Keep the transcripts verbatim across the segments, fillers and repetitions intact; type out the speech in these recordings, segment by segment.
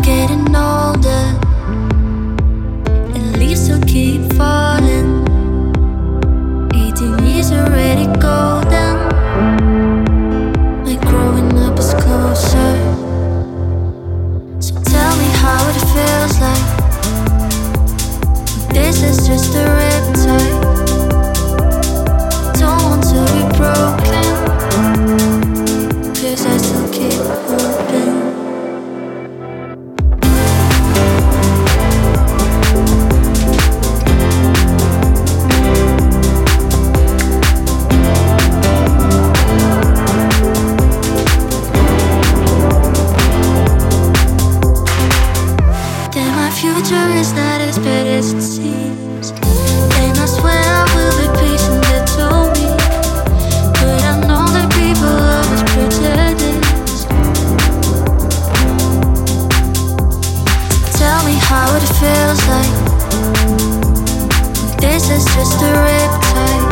getting older, and leaves still keep falling. Eighteen years already golden. My growing up is closer. So tell me how it feels like. This is just a riptide. Don't want to be broken, 'cause I still keep hoping. Future is not as bad as it seems, and I swear I will be patient, they told me. But I know that people always pretend this. Tell me how it feels like. This is just a riptide.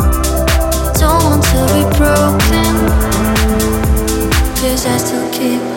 Don't want to be broken, 'cause I still keep